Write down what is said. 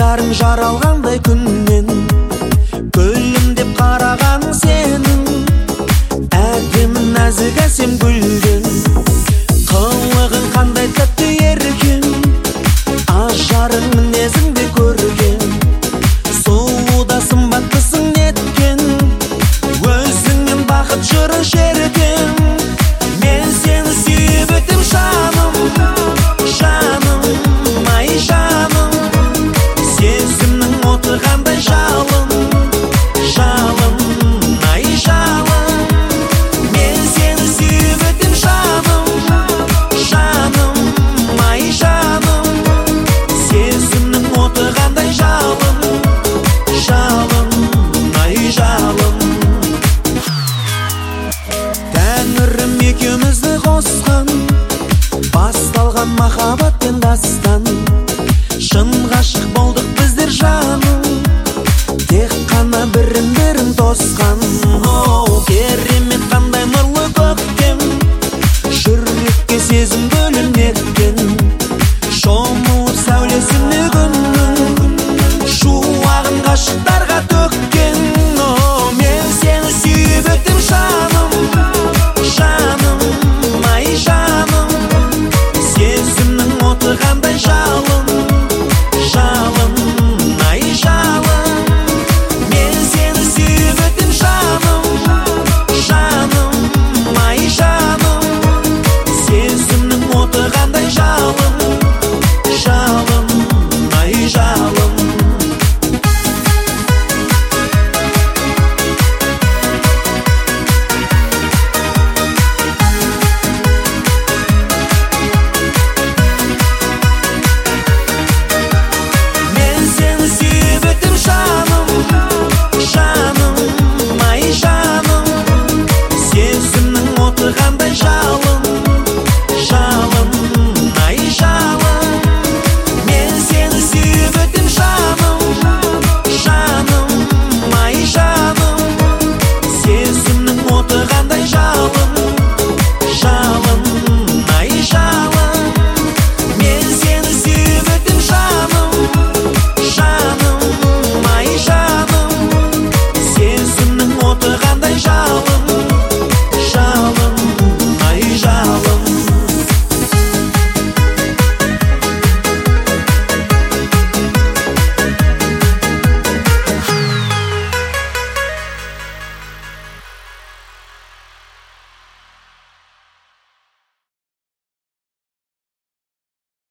ажарың жаралғандай күннен, күлімдеп қараған сенің, әдемі нәзік әсем гүлден. Қылығың қандай тәтті еркем, ажарың мінезіңде көрген, сұлу да сымбаттысың неткен, өзіңмен бақыт жырын шертем. Мен сені сүйіп өтем жаным, жаным, ай жаным, сезімнің оты қандай жалын, жалын, ай жалын. Мен сені сүйіп өтем жаным, жаным, ай жаным, сезімнің оты қандай жалын, жалын, ай жалын. Тәңірім екеумізді қосқан, басталған махаббатпен дастан.